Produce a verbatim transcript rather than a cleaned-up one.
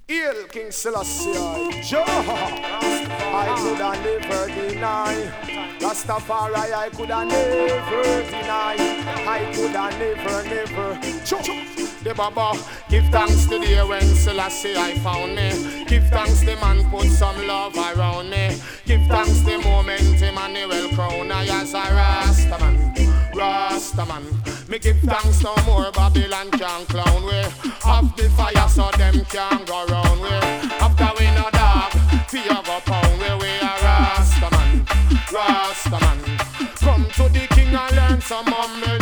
Hail King Selassie, Jah. I coulda never deny. Rastafari, I coulda never deny. I coulda never, never. Choo. The Baba, give thanks to the day when Selassie I found me. Give thanks the man put some love around me. Give thanks the moment Emmanuel crown I as a Rastaman, Rastaman. Me give thanks no more Babylon can clown we. Have the fire so them can go round we. After we no dog, fear go pound we. We a Rastaman, Rastaman. Come to the king and learn some mumble